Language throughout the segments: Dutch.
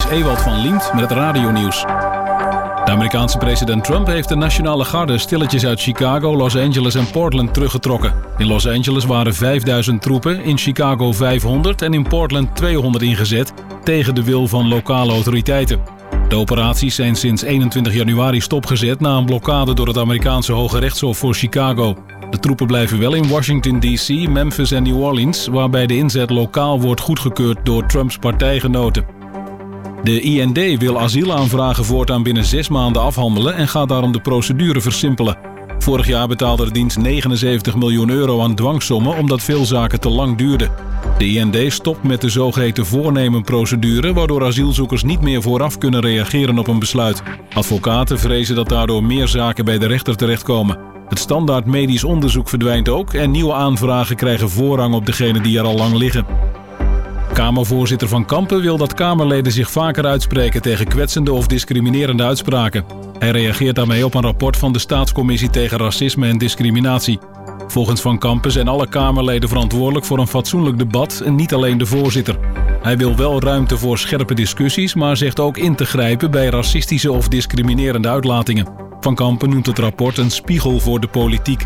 Ewald van Liemt met het radionieuws. De Amerikaanse president Trump heeft de nationale garde stilletjes uit Chicago, Los Angeles en Portland teruggetrokken. In Los Angeles waren 5000 troepen, in Chicago 500 en in Portland 200 ingezet tegen de wil van lokale autoriteiten. De operaties zijn sinds 21 januari stopgezet na een blokkade door het Amerikaanse Hoge Rechtshof voor Chicago. De troepen blijven wel in Washington D.C., Memphis en New Orleans, waarbij de inzet lokaal wordt goedgekeurd door Trumps partijgenoten. De IND wil asielaanvragen voortaan binnen 6 maanden afhandelen en gaat daarom de procedure versimpelen. Vorig jaar betaalde de dienst €79 miljoen aan dwangsommen omdat veel zaken te lang duurden. De IND stopt met de zogeheten voornemenprocedure, waardoor asielzoekers niet meer vooraf kunnen reageren op een besluit. Advocaten vrezen dat daardoor meer zaken bij de rechter terechtkomen. Het standaard medisch onderzoek verdwijnt ook en nieuwe aanvragen krijgen voorrang op degenen die er al lang liggen. Kamervoorzitter Van Kampen wil dat Kamerleden zich vaker uitspreken tegen kwetsende of discriminerende uitspraken. Hij reageert daarmee op een rapport van de Staatscommissie tegen Racisme en Discriminatie. Volgens Van Kampen zijn alle Kamerleden verantwoordelijk voor een fatsoenlijk debat en niet alleen de voorzitter. Hij wil wel ruimte voor scherpe discussies, maar zegt ook in te grijpen bij racistische of discriminerende uitlatingen. Van Kampen noemt het rapport een spiegel voor de politiek.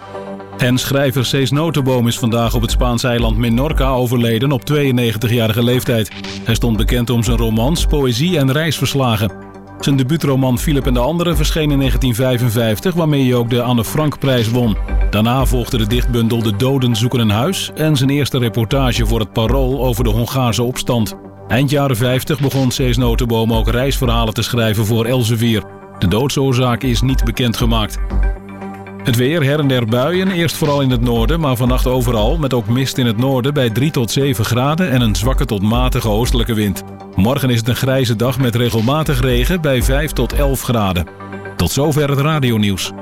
En schrijver Cees Notenboom is vandaag op het Spaanse eiland Menorca overleden op 92-jarige leeftijd. Hij stond bekend om zijn romans, poëzie en reisverslagen. Zijn debuutroman Philip en de Anderen verscheen in 1955, waarmee hij ook de Anne Frank-prijs won. Daarna volgde de dichtbundel De Doden zoeken een huis en zijn eerste reportage voor het Parool over de Hongaarse opstand. Eind jaren 50 begon Cees Notenboom ook reisverhalen te schrijven voor Elsevier. De doodsoorzaak is niet bekendgemaakt. Het weer, her en der buien, eerst vooral in het noorden, maar vannacht overal, met ook mist in het noorden bij 3 tot 7 graden en een zwakke tot matige oostelijke wind. Morgen is het een grijze dag met regelmatig regen bij 5 tot 11 graden. Tot zover het radionieuws.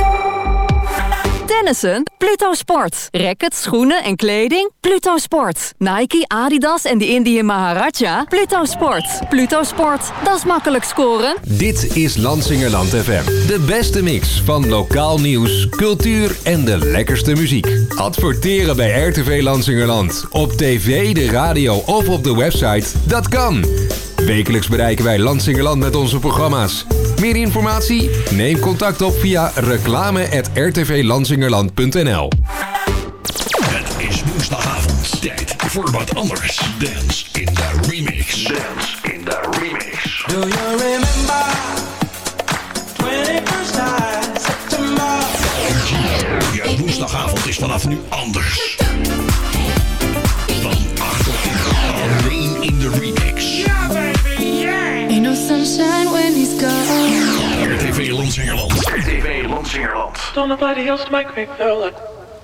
Tennissen? Pluto Sport. Rackets, schoenen en kleding? Pluto Sport. Nike, Adidas en de Indian Maharaja? Pluto Sport. Pluto Sport. Dat is makkelijk scoren. Dit is Lansingerland FM. De beste mix van lokaal nieuws, cultuur en de lekkerste muziek. Adverteren bij RTV Lansingerland. Op tv, de radio of op de website. Dat kan. Wekelijks bereiken wij Lansingerland met onze programma's. Meer informatie? Neem contact op via reclame@rtvlansingerland.nl. Het is woensdagavond. Tijd voor wat anders. Dance in the remix. Dance in the remix. Do you remember 21st night September? Ja, woensdagavond is vanaf nu anders. Van 8 tot 10. Alleen in de remix. Yeah, baby, yeah. Ain't no sunshine when he's gone. RTV Lansingerland. RTV Lansingerland. Don't nobody else make me feel like.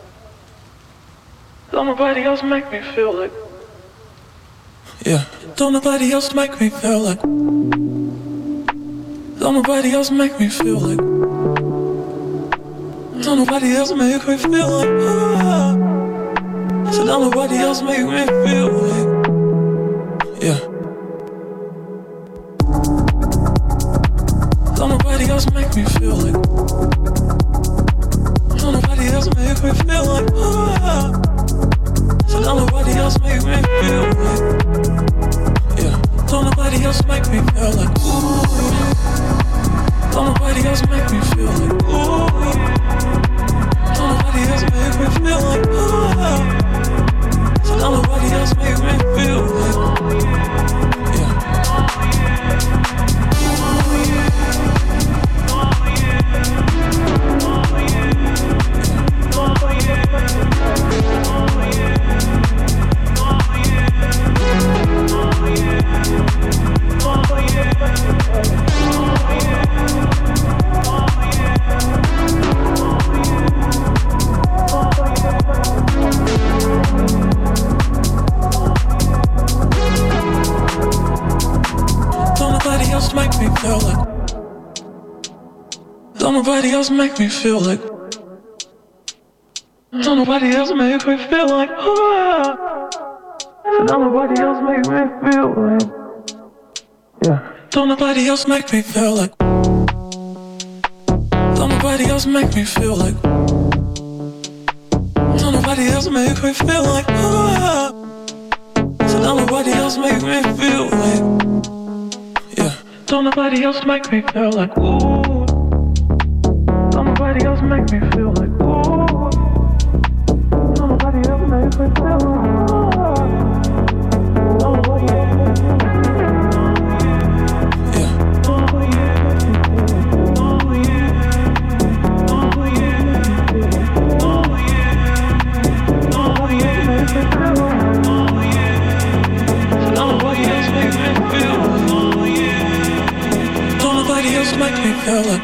Don't nobody else make me feel like. Yeah. Don't nobody else make me feel like. Don't nobody else make me feel like. Don't nobody else make me feel like. So don't nobody else make me feel like. Yeah. Don't nobody else make me feel like. Don't nobody else make me feel like. So don't nobody else make me feel like. Yeah. Don't nobody else make me feel like. Ooh. Don't nobody else make me feel like. Ooh. Don't nobody else make me feel like. So don't nobody else make me feel like. Yeah. Don't nobody else make me feel like. Don't nobody else make me feel like. Don't nobody else make me feel like. Yeah. Don't nobody else make me feel like. Don't nobody else make me feel like. Don't nobody else make me feel like. Don't nobody else make me feel like. Don't nobody else make me feel like ooh. Don't nobody else make me feel like ooh. Don't nobody else make me feel like ooh. Don't nobody else make me feel like make me feel like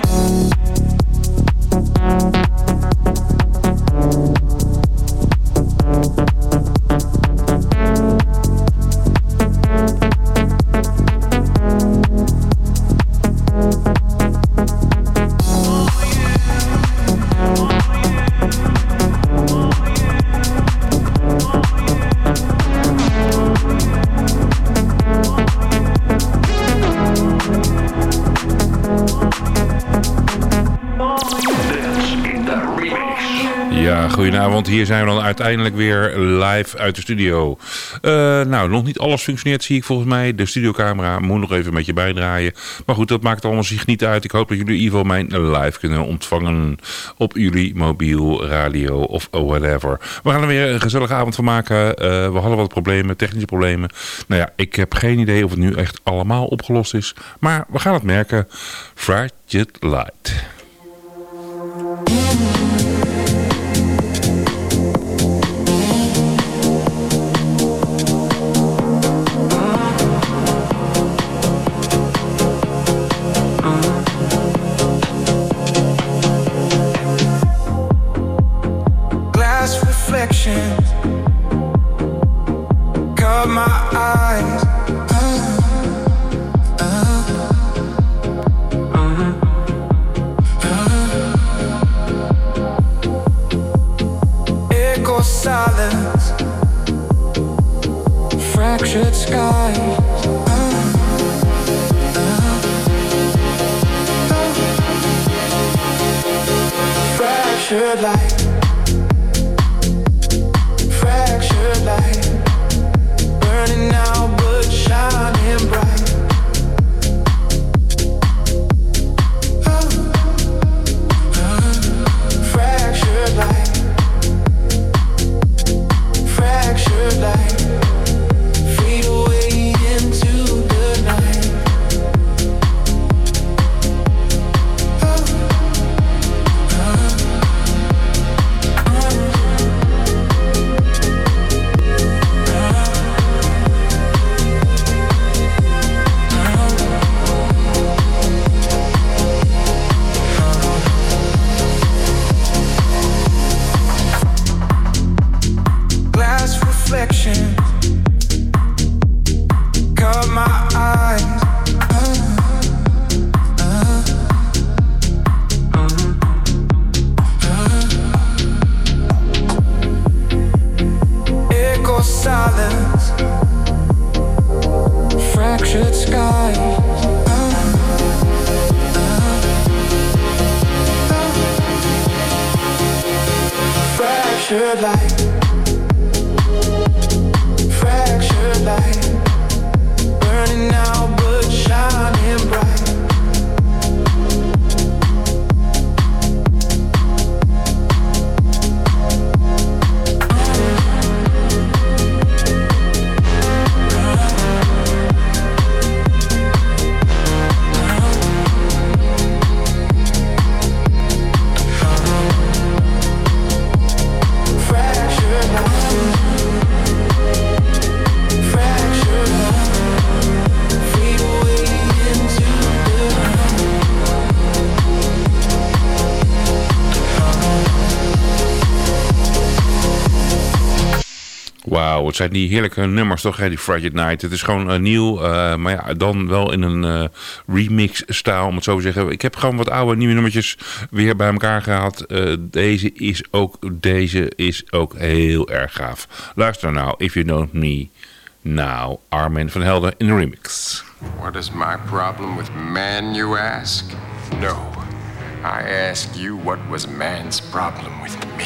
Goedenavond, hier zijn we dan uiteindelijk weer live uit de studio. Nou, nog niet alles functioneert, zie ik volgens mij. De studiocamera moet nog even een beetje bijdraaien. Maar goed, dat maakt allemaal zich niet uit. Ik hoop dat jullie in ieder geval mijn live kunnen ontvangen op jullie mobiel, radio of whatever. We gaan er weer een gezellige avond van maken. We hadden wat problemen, technische problemen. Nou ja, ik heb geen idee of het nu echt allemaal opgelost is. Maar we gaan het merken. Frigid Light. Caught my eyes. Echo silence. Fractured skies. Fractured light. Light, burning now but shining bright. Fractured light, fractured light, fade away into the night. Caught my eyes. Echo silence. Fractured skies. Fractured light. Fractured light, burning now but shining bright. Wauw, het zijn die heerlijke nummers toch, hè, die Frigid Night. Het is gewoon nieuw, maar ja, dan wel in een remix-stijl, om het zo te zeggen. Ik heb gewoon wat oude nieuwe nummertjes weer bij elkaar gehaald. Deze is ook heel erg gaaf. Luister nou, If You Know Me Now, Armin van Helden in de remix. What is my problem with man, you ask? No, I ask you, what was man's problem with me?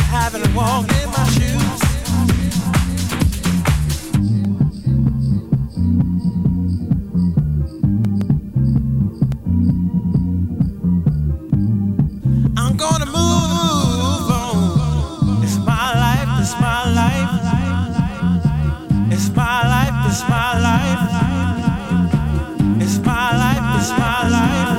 haven't walked in my shoes. I'm gonna move on. It's my life, it's my life. It's my life, it's my life. It's my life, it's my life.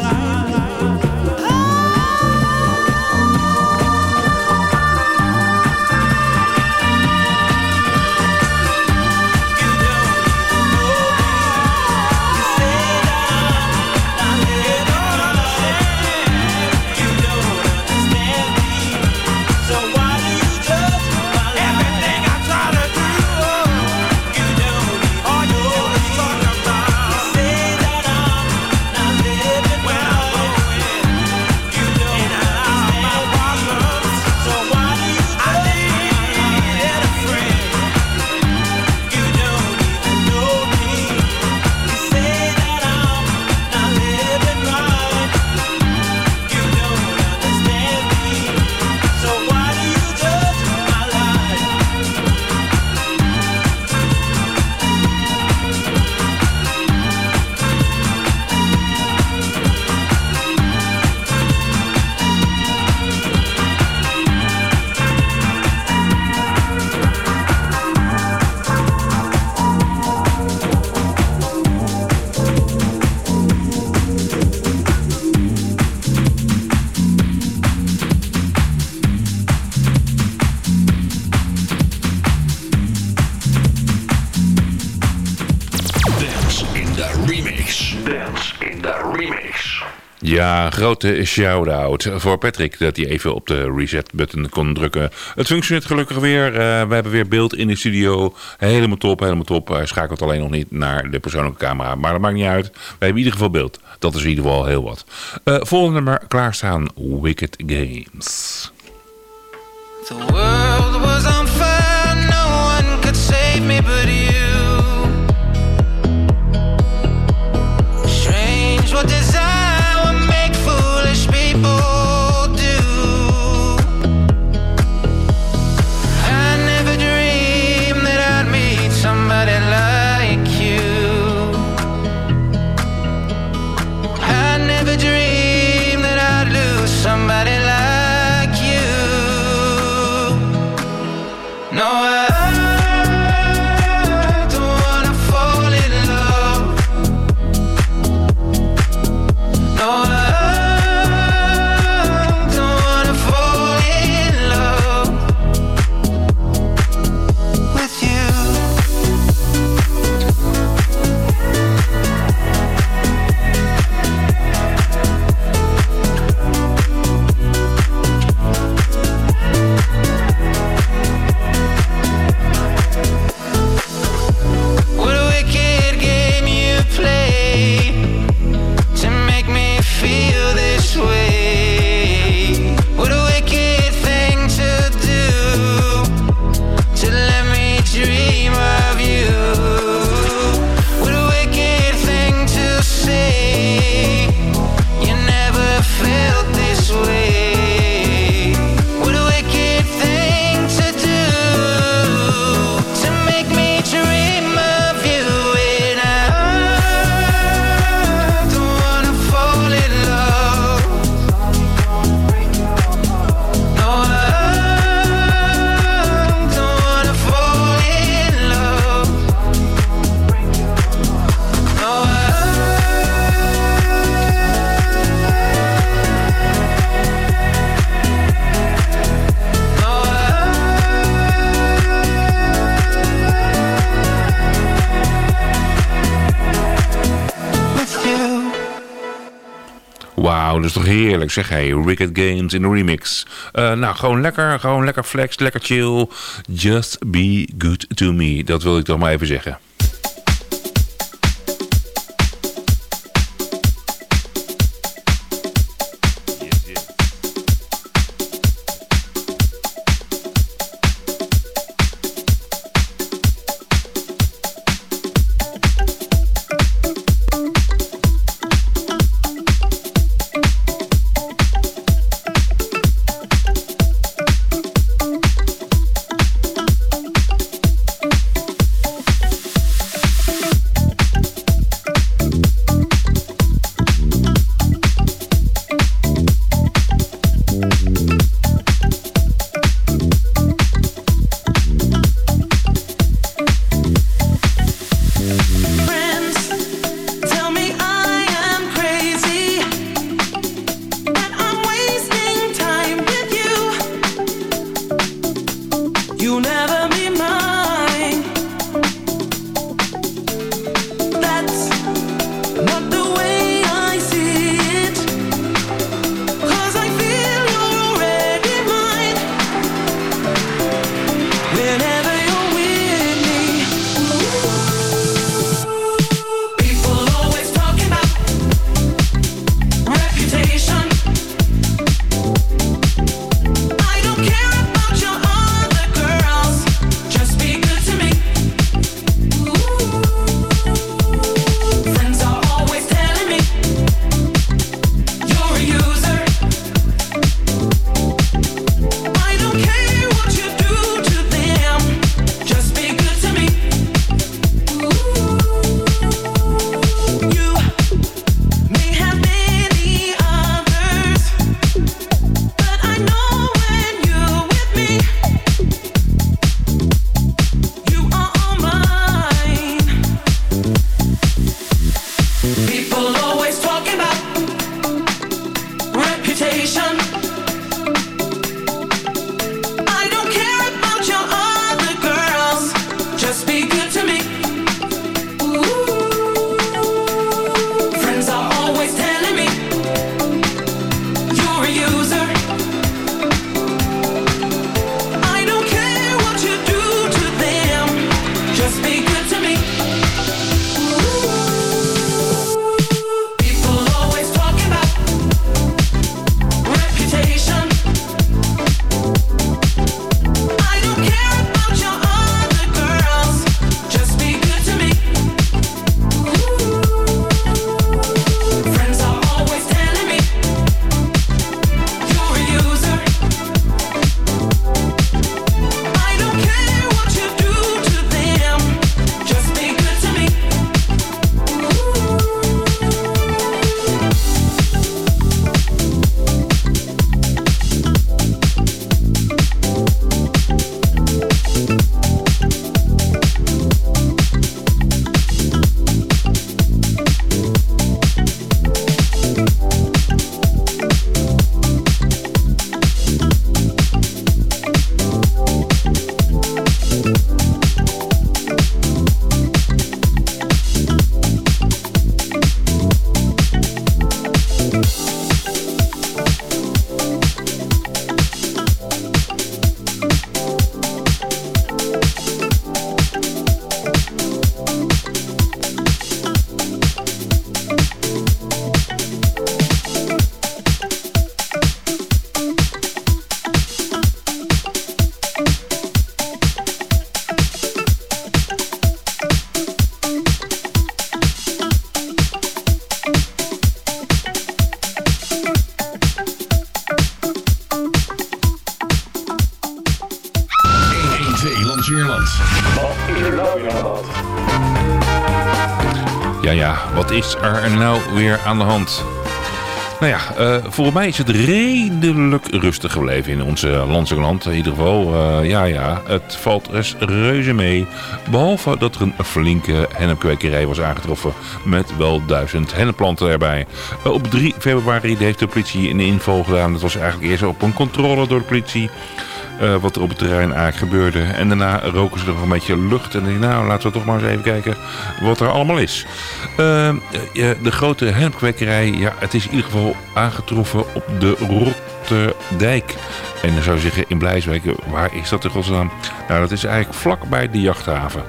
Ja, grote shout-out voor Patrick dat hij even op de reset-button kon drukken. Het functioneert gelukkig weer. We hebben weer beeld in de studio. Helemaal top, helemaal top. Hij schakelt alleen nog niet naar de persoonlijke camera. Maar dat maakt niet uit. We hebben in ieder geval beeld. Dat is in ieder geval heel wat. Volgende nummer klaarstaan. Wicked Games. The world was on fire. No one could save me but you. Strange what desire people do. I never dreamed that I'd meet somebody like you. I never dreamed that I'd lose somebody like you. No, I don't wanna fall in love. No, dat is toch heerlijk, zeg hij. Wicked Games in de remix. Nou, gewoon lekker flex, lekker chill. Just be good to me. Dat wil ik toch maar even zeggen. you'll never be mine. That's not the way I see it, 'cause I feel you're already mine. Whenever you're with me, people always talking about reputation. I don't care about your other girls, just be good to me. Friends are always telling me you're a user. I don't care what you do to them, just be good to me. You may have many others, but I know when you're with me, you are all mine. People always talking about reputation. I don't care about your other girls, just be good to me. Friends are always telling me you're a user. I don't care what you do to them, just be good to me. People always talking about reputation. I don't care about your other girls, just be good to me. Friends are always telling me you're a user. I don't care what you do to them, just be good to me. Ja, wat is er nou weer aan de hand? Nou ja, volgens mij is het redelijk rustig gebleven in onze Lansingerland. In ieder geval, het valt reuze mee. Behalve dat er een flinke hennepkwekerij was aangetroffen met wel 1000 hennepplanten erbij. Op 3 februari heeft de politie een inval gedaan. Dat was eigenlijk eerst op een controle door de politie. Wat er op het terrein eigenlijk gebeurde. En daarna roken ze er nog een beetje lucht. En nou, laten we toch maar eens even kijken wat er allemaal is. De grote hennepkwekerij, ja, het is in ieder geval aangetroffen op de Rotterdijk. En dan zou je zeggen, in Blijswijk, waar is dat in godsnaam? Nou, dat is eigenlijk vlakbij de jachthaven.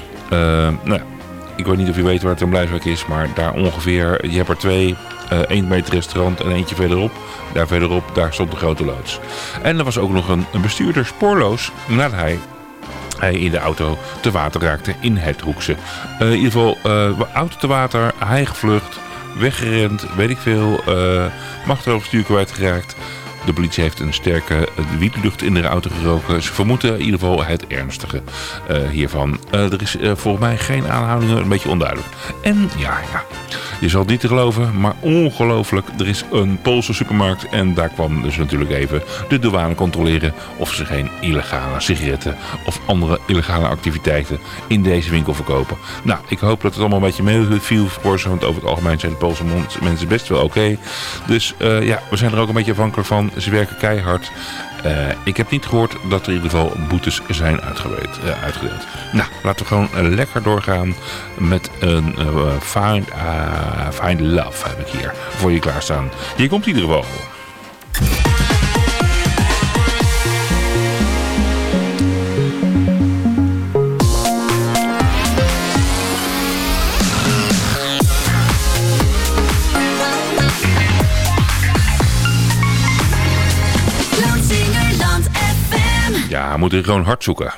Ik weet niet of je weet waar het in Blijswijk is, maar daar ongeveer, je hebt er 2... 1 meter restaurant en eentje verderop. Daar verderop, daar stond de grote loods. En er was ook nog een bestuurder spoorloos nadat hij in de auto te water raakte in het Hoekse. In ieder geval, auto te water, hij gevlucht, weggerend, weet ik veel. Machteloverstuur kwijtgeraakt. De politie heeft een sterke wietlucht in de auto geroken. Ze vermoeden in ieder geval het ernstige hiervan. Er is volgens mij geen aanhoudingen, een beetje onduidelijk. En ja, je zal het niet te geloven, maar ongelooflijk. Er is een Poolse supermarkt en daar kwam dus natuurlijk even de douane controleren of ze geen illegale sigaretten of andere illegale activiteiten in deze winkel verkopen. Nou, ik hoop dat het allemaal een beetje meeviel voor ze, want over het algemeen zijn de Poolse mensen best wel oké. Dus we zijn er ook een beetje afhankelijk van. Ze werken keihard. Ik heb niet gehoord dat er in ieder geval boetes zijn uitgedeeld. Nou, laten we gewoon lekker doorgaan met een Find Love heb ik hier voor je klaarstaan. Hier komt in ieder geval. Ja, we moeten gewoon hard zoeken.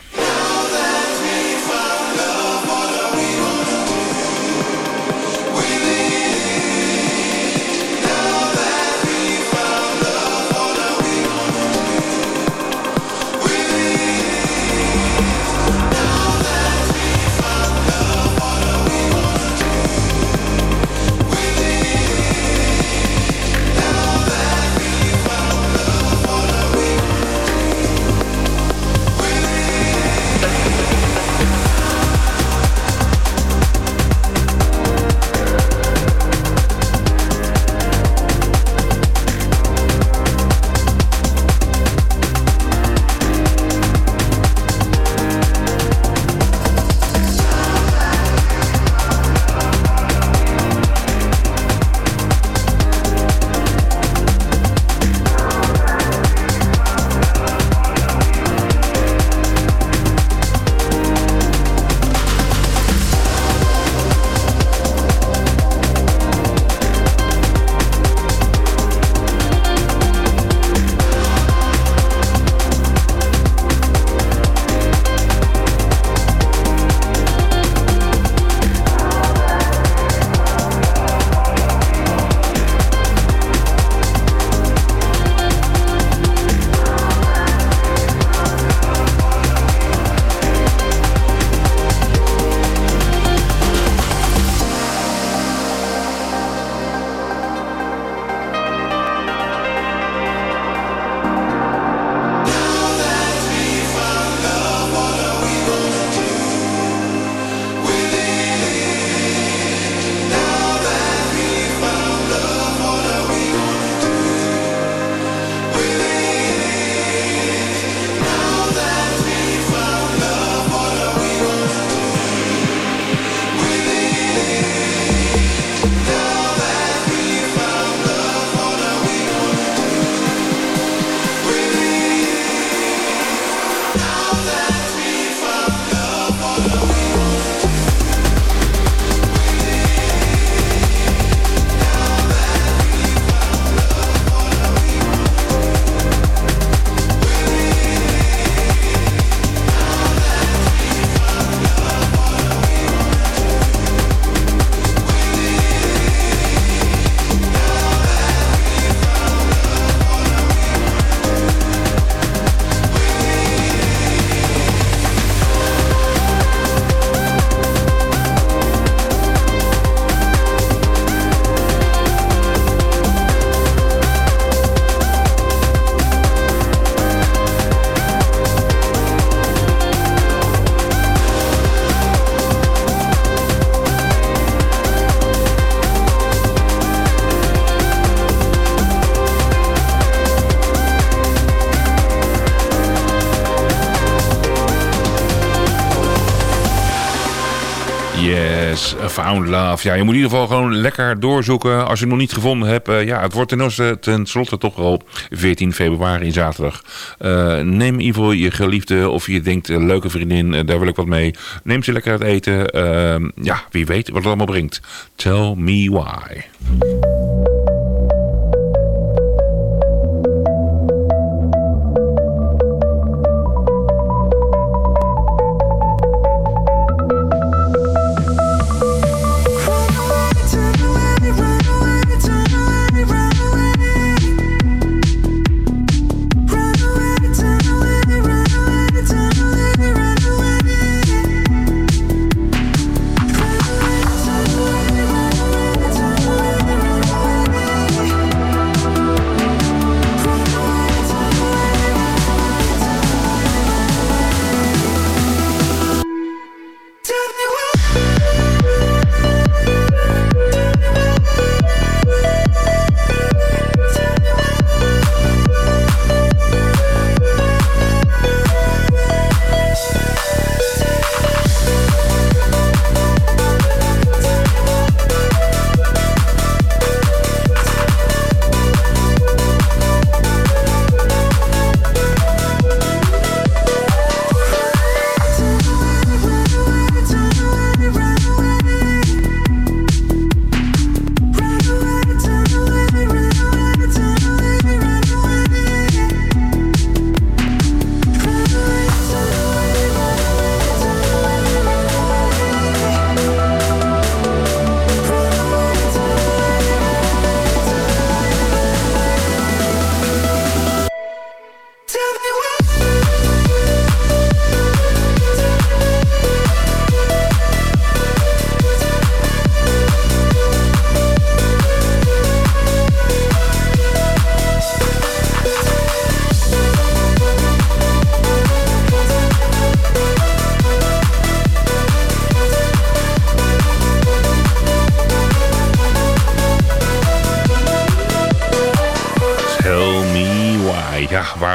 Yes, Found Love. Ja, je moet in ieder geval gewoon lekker doorzoeken. Als je het nog niet gevonden hebt. Ja, het wordt ten slotte toch al 14 februari, zaterdag. Neem in ieder geval je geliefde of je denkt, leuke vriendin, daar wil ik wat mee. Neem ze lekker uit eten. Ja, wie weet wat het allemaal brengt. Tell me why.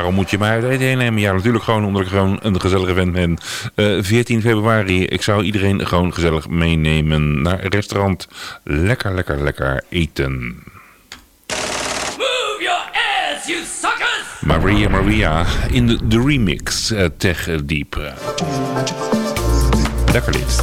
waarom moet je mij uit eten heen nemen? Ja, natuurlijk gewoon omdat ik gewoon een gezellige vent ben. 14 februari, ik zou iedereen gewoon gezellig meenemen naar een restaurant. Lekker eten. Move your ass, you suckers! Maria in de remix Tech Deep. Lekker dit.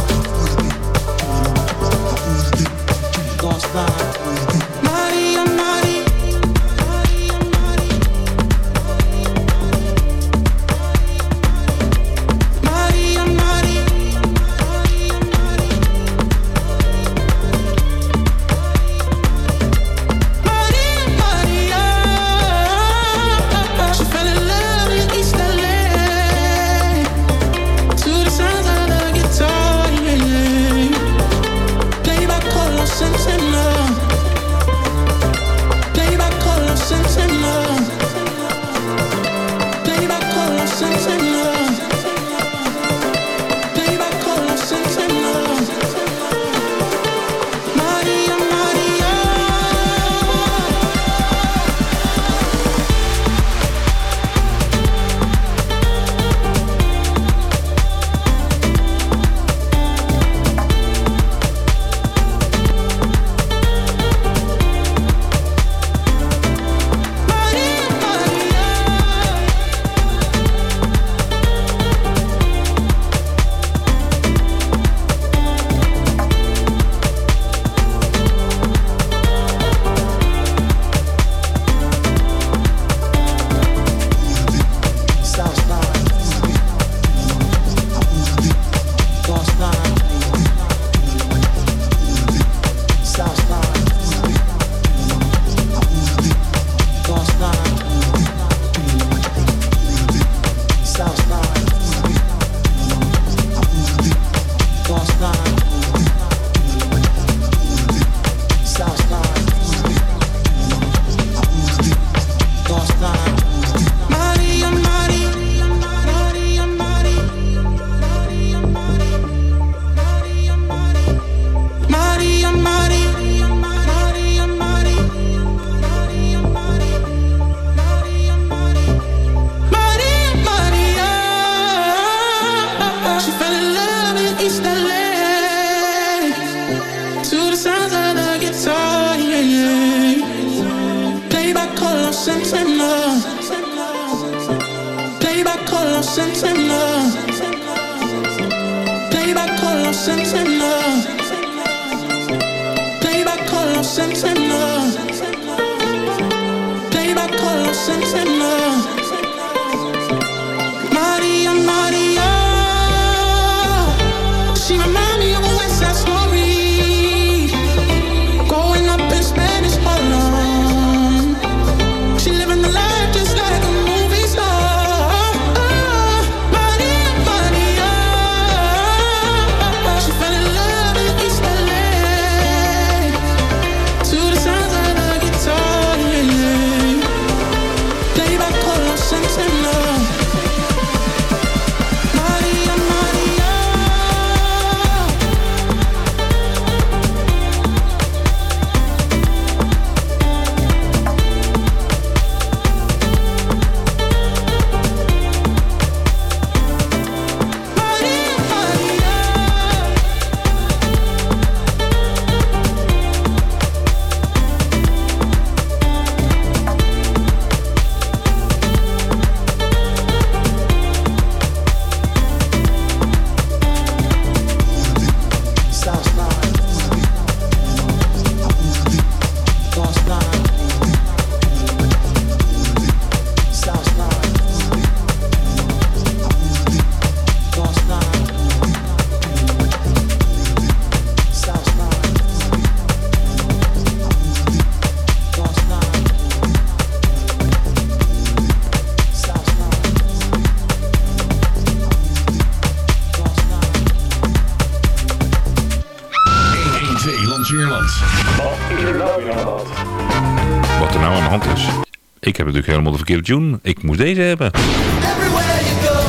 Wat er nou aan de hand is. Ik heb natuurlijk helemaal de verkeerde tune. Ik moest deze hebben. Everywhere you go,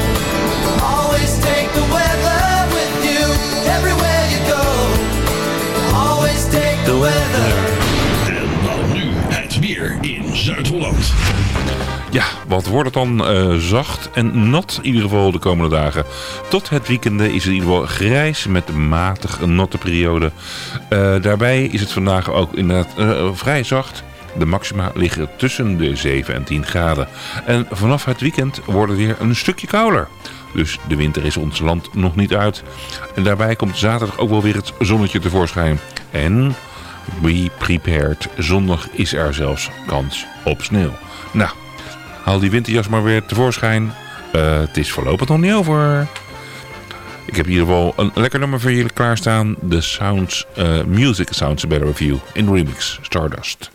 always take the weather with you. Everywhere you go, always take the weather. En dan nu het weer in Zuid-Holland. Ja, wat wordt het dan? Zacht en nat in ieder geval de komende dagen. Tot het weekend is het in ieder geval grijs met matig natte periode. Daarbij is het vandaag ook inderdaad vrij zacht. De maxima liggen tussen de 7 en 10 graden. En vanaf het weekend wordt het weer een stukje kouder. Dus de winter is ons land nog niet uit. En daarbij komt zaterdag ook wel weer het zonnetje tevoorschijn. En be prepared. Zondag is er zelfs kans op sneeuw. Nou, haal die winterjas maar weer tevoorschijn. Het is voorlopig nog niet over. Ik heb in ieder geval een lekker nummer voor jullie klaarstaan. The Sounds, Music Sounds Better With You in de remix Stardust.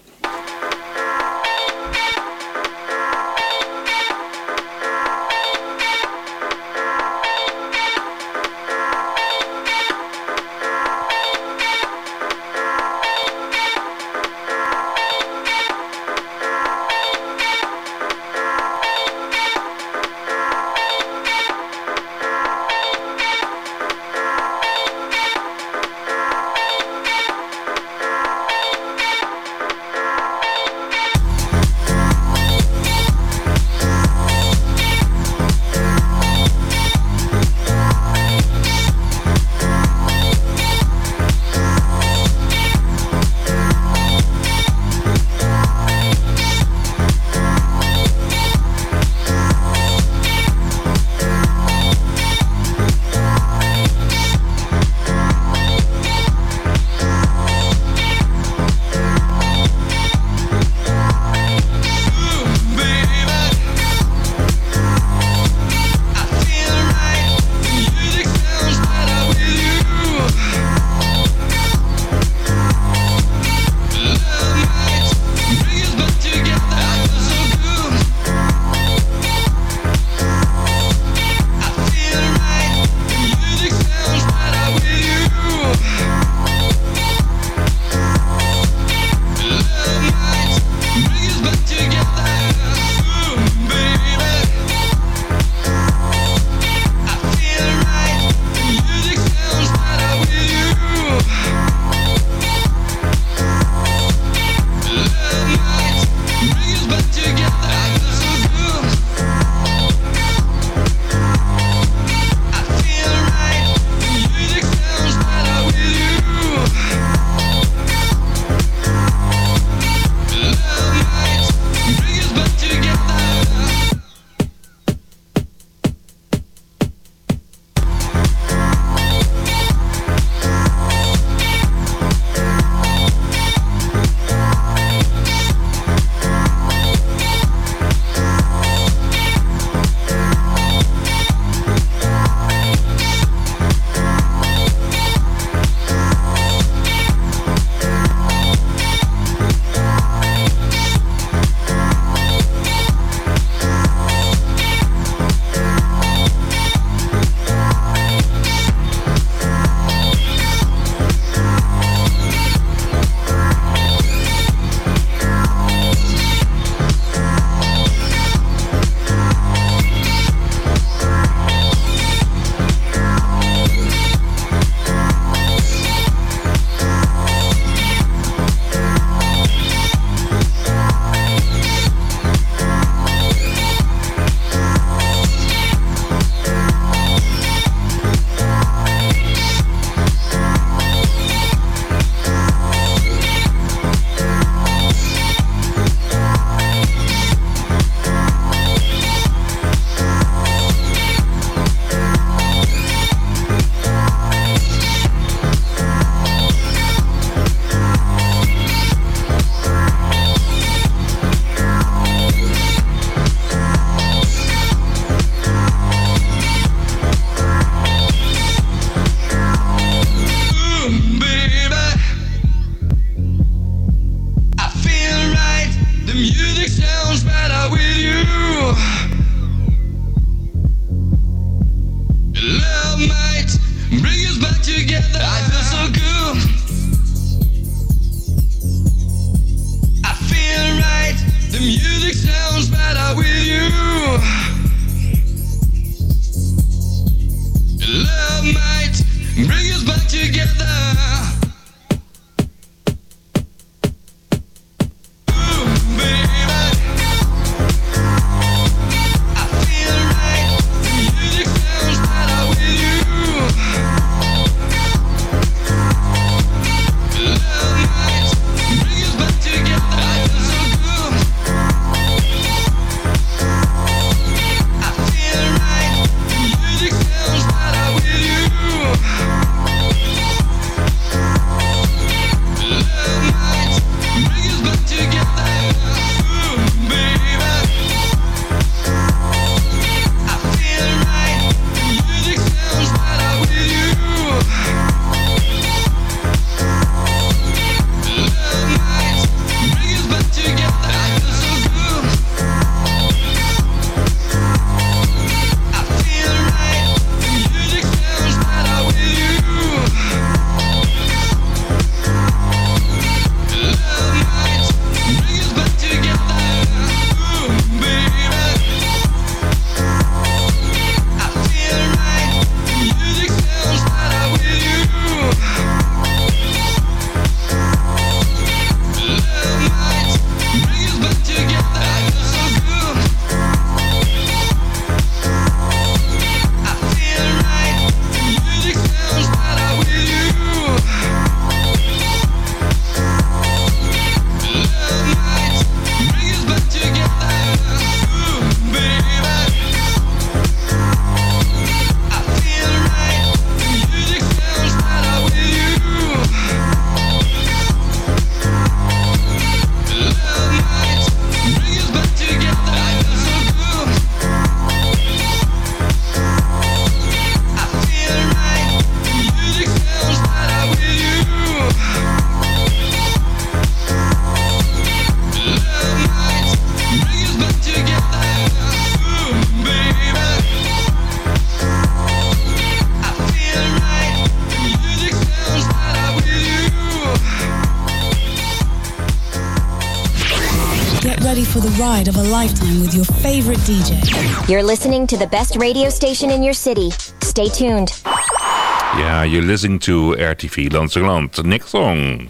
for the ride of a lifetime with your favorite DJ. You're listening to the best radio station in your city. Stay tuned. Yeah, you're listening to RTV Lansingerland. Next song.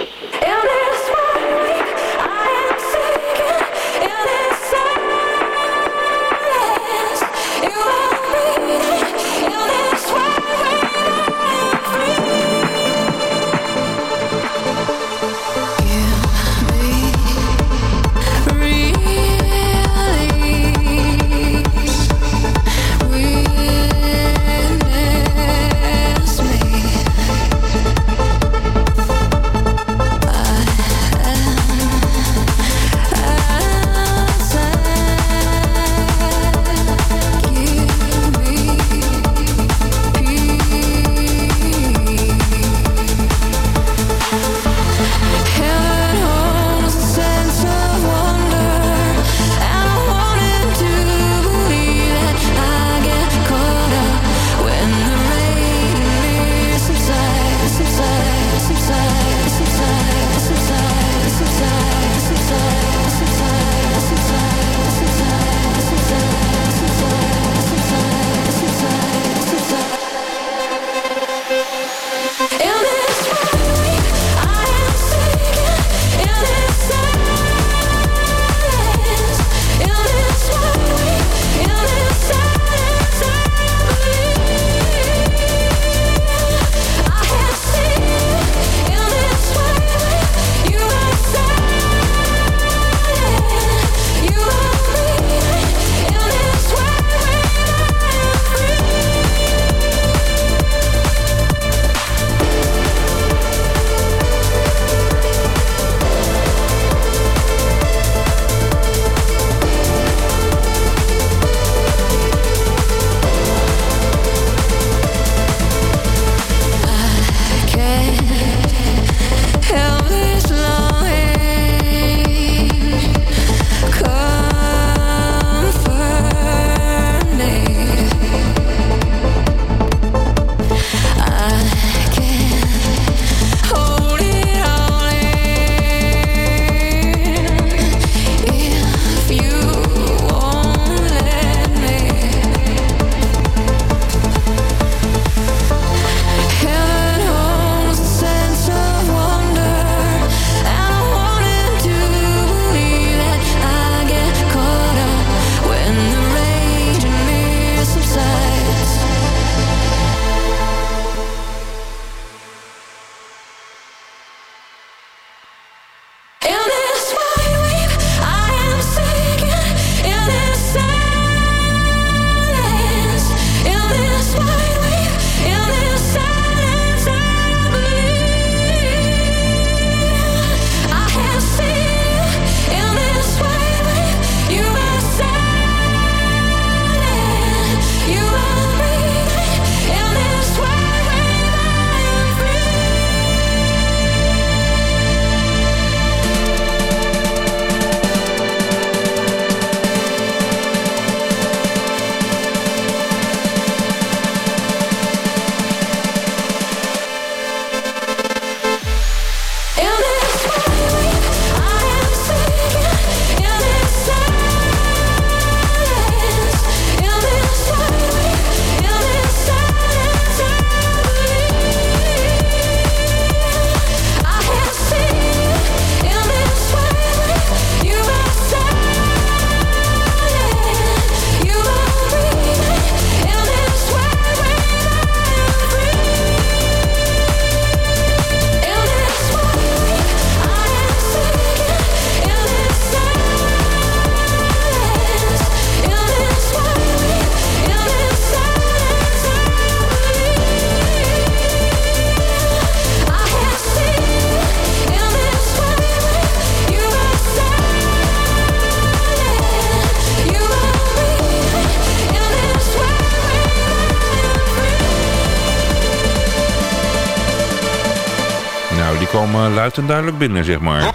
kwam luid en duidelijk binnen, zeg maar.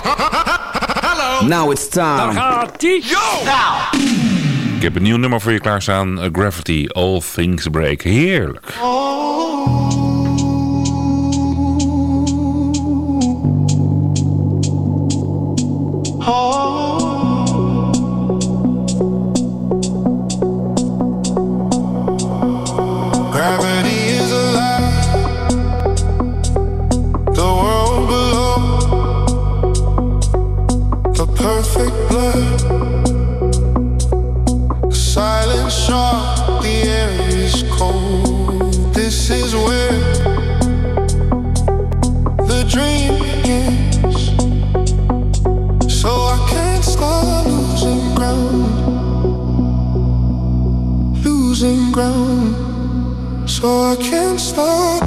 Hallo. Now it's time. Daar gaat die. Now. Ik heb een nieuw nummer voor je klaarstaan. Gravity, All Things Break. Heerlijk. Oh. cold. This is where the dream begins. So I can't start losing ground, losing ground. So I can't stop.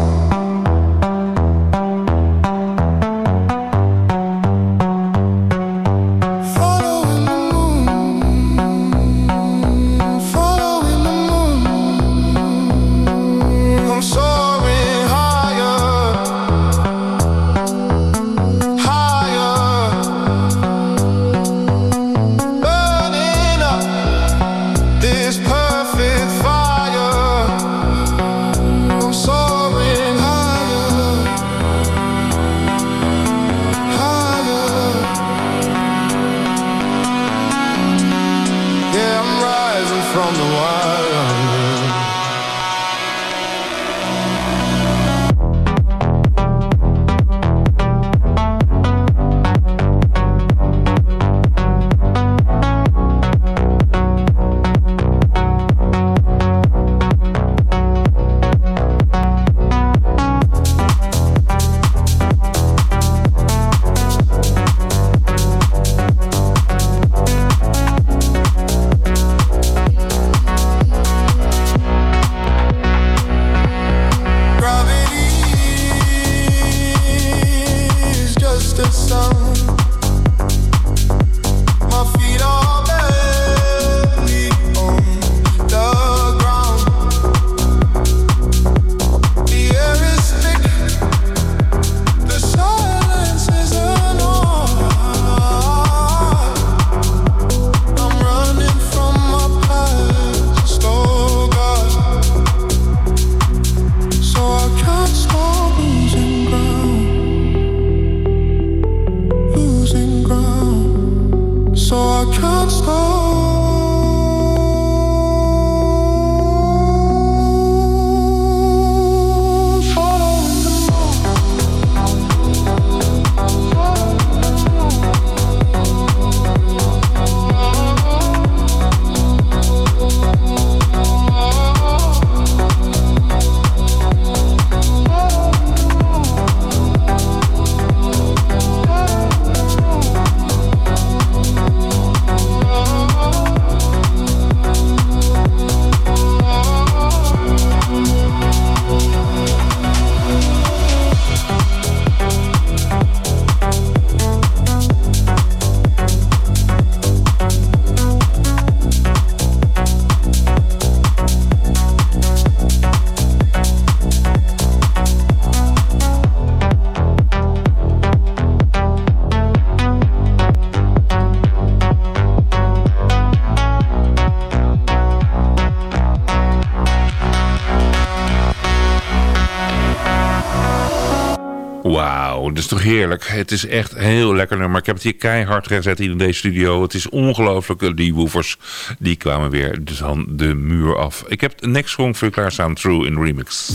Wauw, dat is toch heerlijk. Het is echt een heel lekker nummer. Ik heb het hier keihard gezet in deze studio. Het is ongelooflijk. Die woofers, die kwamen weer van de muur af. Ik heb de next song voor je klaarstaan. True in remix.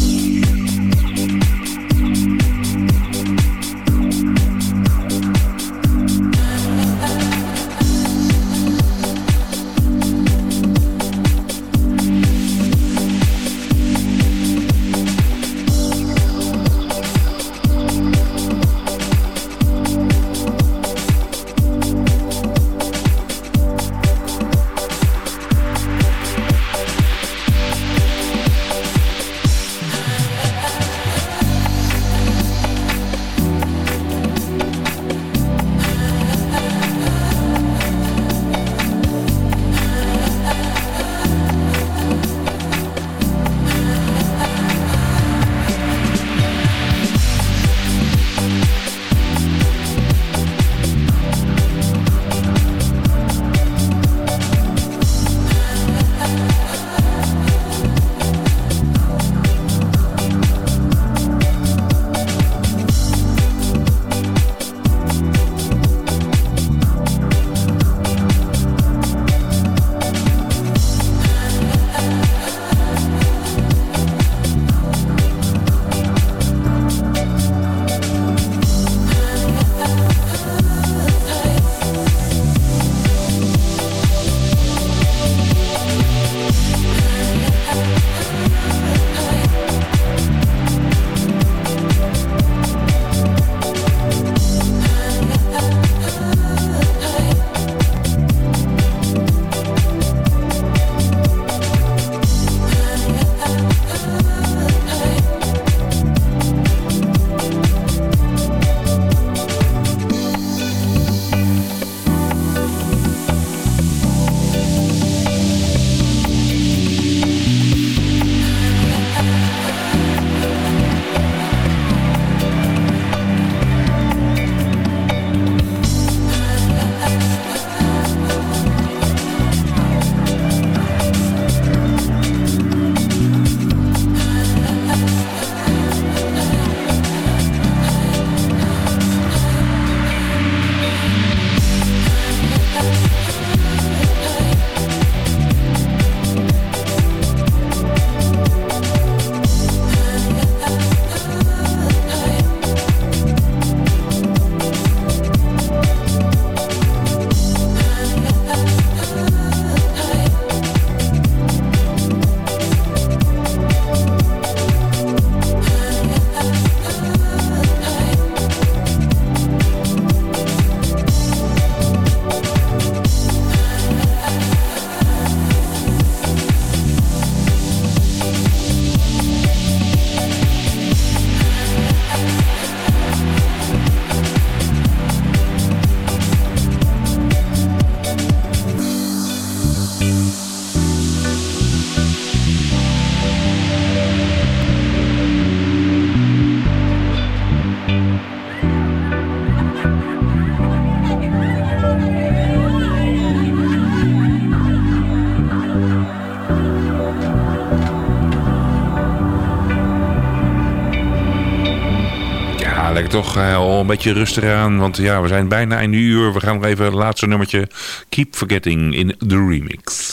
lekker toch. Al een beetje rustig aan, want ja, we zijn bijna een uur. We gaan nog even het laatste nummertje. Keep Forgetting in the remix.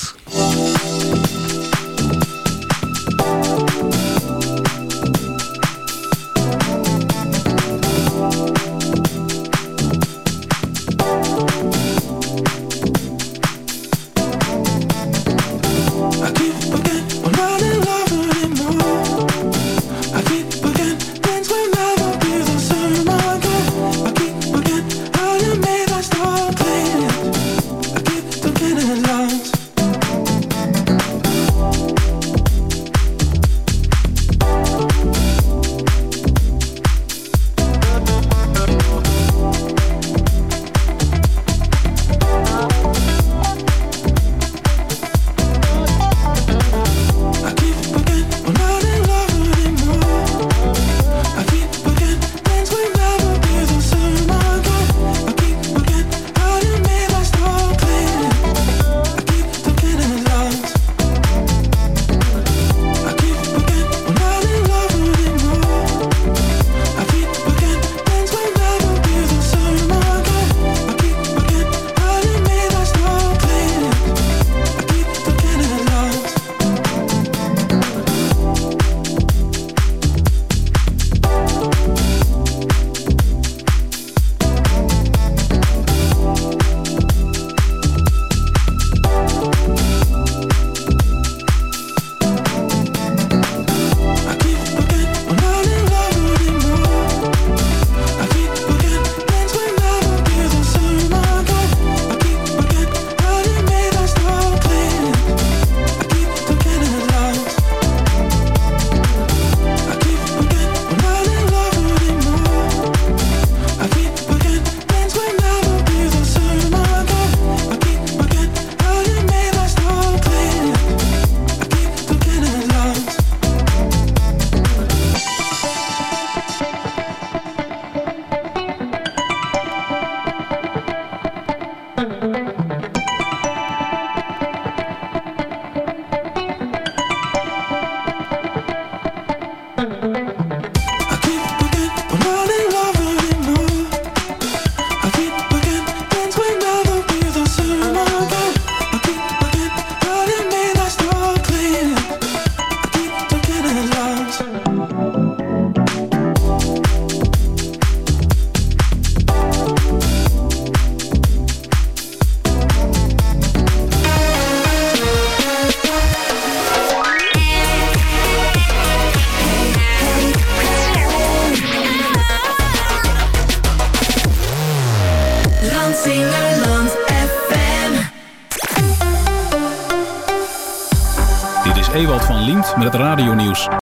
Ewald van Liemt met het radionieuws.